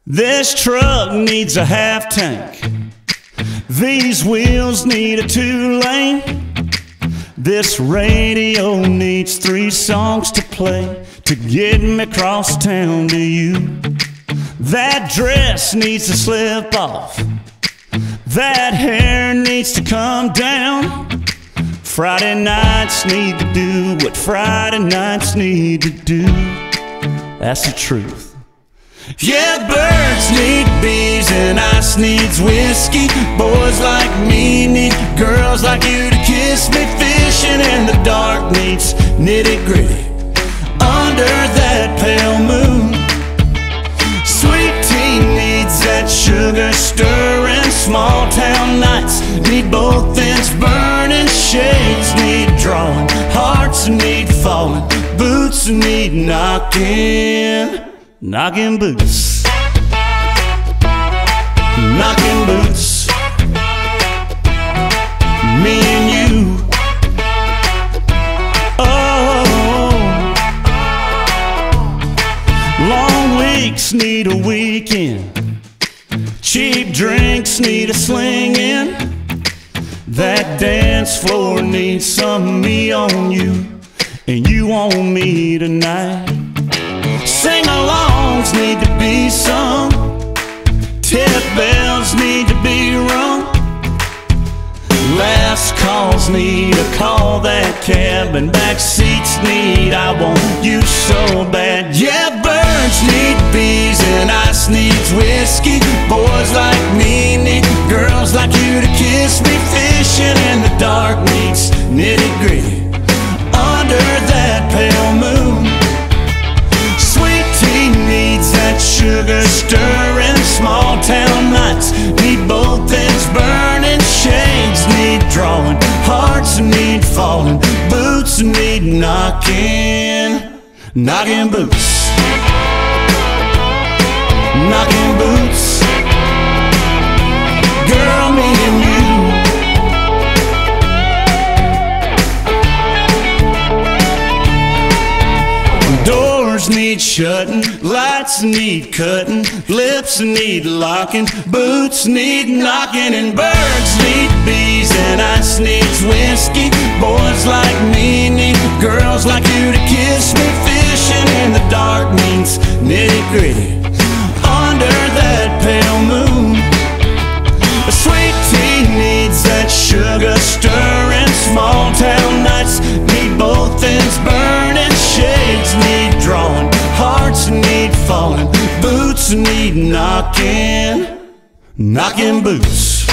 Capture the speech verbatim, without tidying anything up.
This truck needs a half tank. These wheels need a two-lane. This radio needs three songs to play to get me across town to you. That dress needs to slip off. That hair needs to come down. Friday nights need to do what Friday nights need to do. That's the truth. Yeah, birds need bees and ice needs whiskey. Boys like me need girls like you to kiss me. Fishing in the dark needs nitty-gritty under that pale moon. Sweet tea needs that sugar stirring. Small town nights need both ends burning. Shades need drawing, hearts need falling, boots need knocking. Knocking boots, knocking boots, me and you. Oh, long weeks need a weekend. Cheap drinks need a sling-in. That dance floor needs some me on you, and you on me tonight. Sing-alongs need to be sung. Tip bells need to be rung. Last calls need a call that cab, and back seats need I want you so bad. Yeah, birds need bees and ice needs whiskey. Boys like me need girls like you to kiss me. Fishing in the dark needs nitty-gritty under that pale moon. Sugar stirring, small town nights need both ends burning. Shades need drawing, hearts need falling, boots need knocking. Knocking boots, knocking boots, girl, me and you. Doors need shutting, lights need cutting, lips need locking, boots need knocking, and birds need bees and ice needs whiskey. Boys like me need girls like you to kiss me. Fishing in the dark means nitty-gritty under that pale moon. A sweet tea needs that sugar stirring. Small town nights need both ends burning. Shades need drawing, hearts need falling, boots need knocking. Knocking boots.